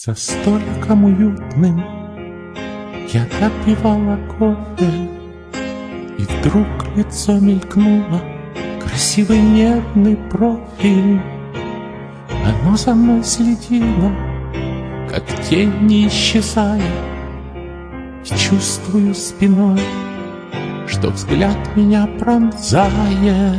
За столиком уютным я допивала кофе, и вдруг лицо мелькнуло, красивый нервный профиль. Оно за мной следило, как тень не исчезая, и чувствую спиной, что взгляд меня пронзает.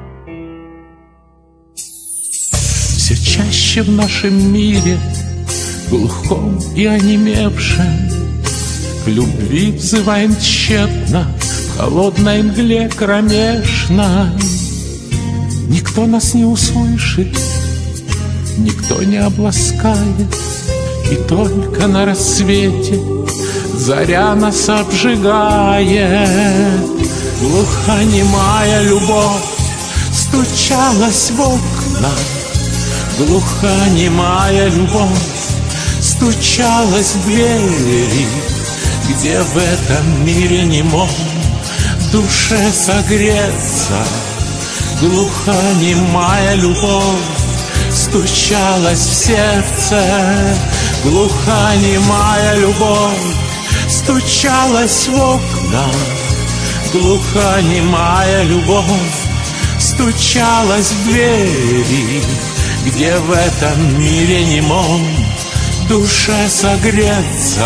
Все чаще в нашем мире, глухом и онемевшем, к любви взываем тщетно в холодной мгле кромешной. Никто нас не услышит, никто не обласкает, и только на рассвете заря нас обжигает. Глухонемая любовь стучалась в окна, глухонемая любовь стучалась в двери, где в этом мире не мог душе согреться. Глухонемая любовь стучалась в сердце, глухонемая любовь стучалась в окна, глухонемая любовь стучалась в двери, где в этом мире не мог душе согреться.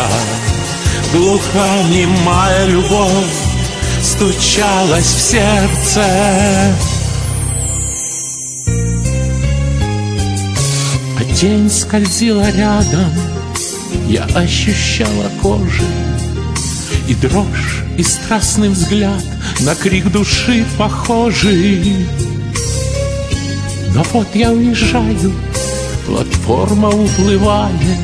Глухонемая любовь стучалась в сердце. А тень скользила рядом, я ощущала кожей и дрожь, и страстный взгляд на крик души похожий. Но вот я уезжаю, платформа уплывает,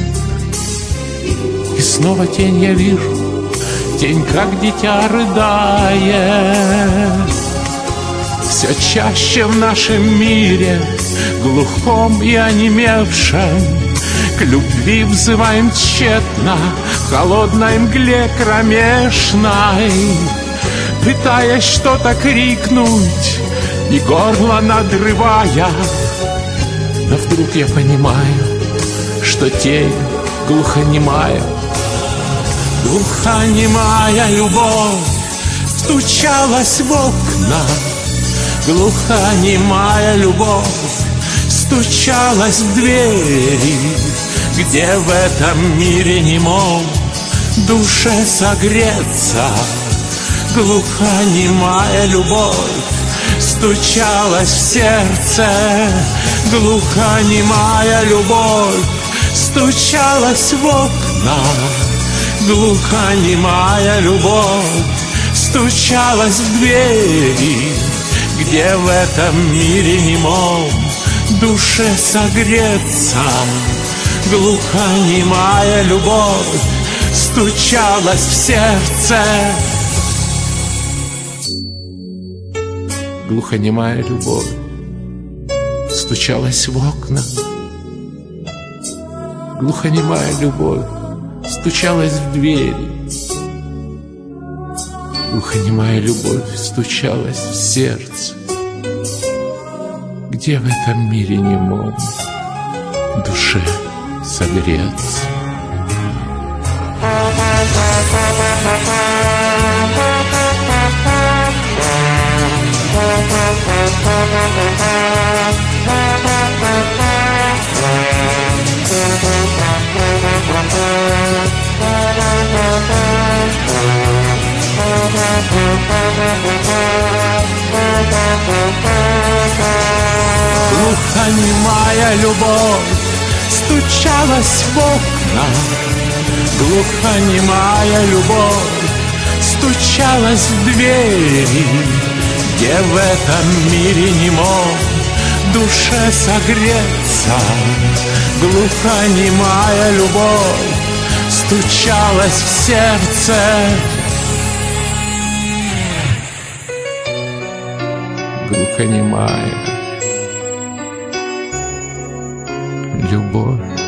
и снова тень я вижу, тень, как дитя, рыдает. Все чаще в нашем мире, глухом и онемевшем, к любви взываем тщетно в холодной мгле кромешной, пытаясь что-то крикнуть и горло надрывая. Но вдруг я понимаю, что тень глухонемая. Глухонемая любовь стучалась в окна, глухонемая любовь стучалась в двери, где в этом мире не мог душе согреться. Глухонемая любовь стучалась в сердце, глухонемая любовь стучалась в окна, глухонемая любовь стучалась в двери, где в этом мире не мог душе согреться. Глухонемая любовь стучалась в сердце. Глухонемая любовь стучалась в окна, глухонемая любовь стучалась в двери, глухонемая любовь стучалась в сердце, где в этом мире не мог душе согреться. Глухонемая любовь стучалась в окна, глухонемая любовь стучалась в двери, где в этом мире не мог душе согреться. Глухонемая любовь стучалась в сердце. Глухонемая любовь.